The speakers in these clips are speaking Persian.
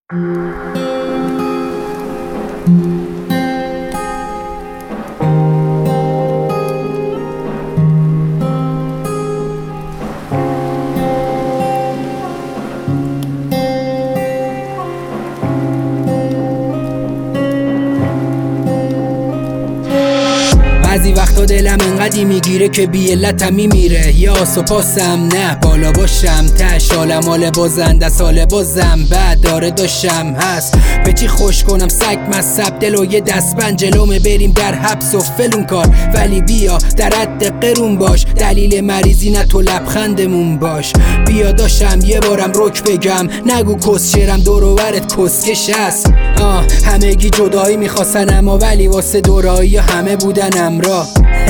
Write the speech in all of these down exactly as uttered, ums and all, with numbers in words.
بعضی وقتا دلم انقدی میگیره که بی علتم میمیره. یا آس و پاسم نه بالا باشم، تش حالم حال بازن دست حال بازم بعد داره داشتم هست به چی خوش کنم سگ مصب دل و یه دستبند جلومه بریم در حبس و فلون کار. ولی بیا در حد قرون باش، دلیل مریضی نه تو لبخندمون باش. بیا داشتم یه بارم رک بگم، نگو کس شیرم دور و برت کسکش هست. آه همگی جدایی میخواستن اما ولی واسه دورایی همه بودن را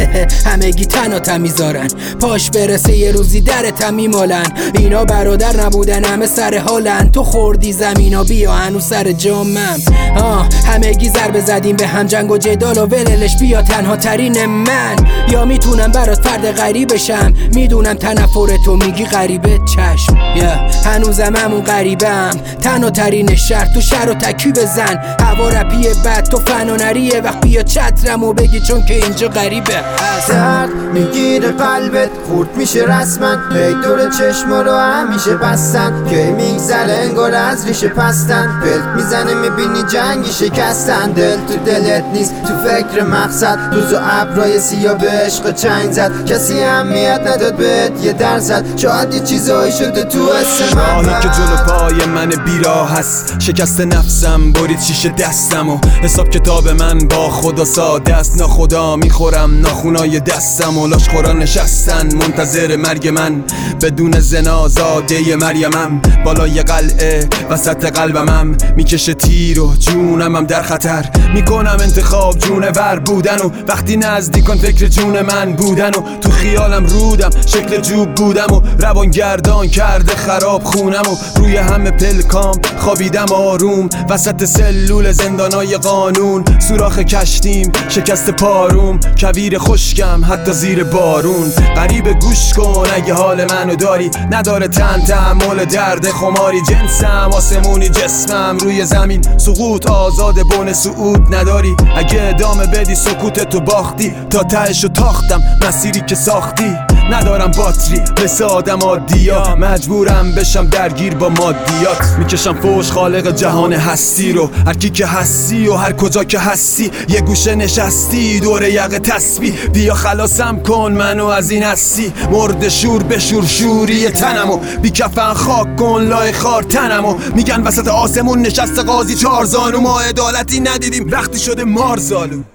همگی تنها تمیزارن، پاش برسه یه روزی در تمیمالن. اینا برادر نبودن همه سر حالن، تو خوردی زمینا بیا هنو سر جامم. آه همگی ضربه زدیم به هم جنگ و جدال و وللش بیا تنها ترین من. یا میتونم برات فرد غریبشم، میدونم تنفر تو میگی غریبه چشم. yeah. هنوزم همون غریبم، تنها ترین شهر تو شهر و تکی بزن. هوا رپیه بد تو فنانریه وقت بیا چترم و بگی چون که اینجا غریبه. درد میگیره قلبت خورد میشه رسمن، هی دور چشما رو همیشه بستن که میگذره انگار از ریشه پستن. پلک میزنه میبینی جنگی شکستن، دل تو دلت نیست تو فکر مقصد، روز و ابرای سیاه به عشق چنگ زد. کسی اهمیت نداد بهت یه درصد، شاید یه چیزایی شده تو اسم من. آهی که جلو پای من بیراه هست، شکست نفسم برید شیشه دستم و حساب کتاب من با خدا ساده است. ناخدا میخورم ناخونای دستم و لاش خورا نشستن منتظر مرگ من. بدون زنا زاده مریمم، بالای قلعه وسط قلبمم. میکشه تیر و جونمم در خطر، میکنم انتخاب جون ور بودن و وقتی نزدیکان فکر جون من بودن و تو خیالم رودم شکل جوب بودم و روان گردان کرده خراب خونم و روی همه پلکام خوابیدم آروم وسط سلول زندانای قانون. سوراخ کشتیم شکست پاروم، کویر خشکم حتی زیر بارون. غریب گوش کن اگه حال منو داری، نداره تن تحمل درد خماری. جنسم آسمونی جسمم روی زمین، سقوط آزاد بن صعود نداری. اگه ادامه بدی سکوت تو باختی، تا تهشو تاختم مسیری که ساختی. ندارم باتری مثل آدم عادیا، مجبورم بشم درگیر با مادیات. میکشم فوش خالق جهان هستی رو، هر کی که هستی و هر کجا که هستی. یه گوشه نشستی دور یقه تسبیح، بیا خلاصم کن منو از این هستی. مرد شور به شور شوری تنمو، بی کفن خاک کن لای خار تنمو. میگن وسط آسمون نشست قاضی چارزانو، ما عدالتی ندیدیم وقتی شده مارزالو.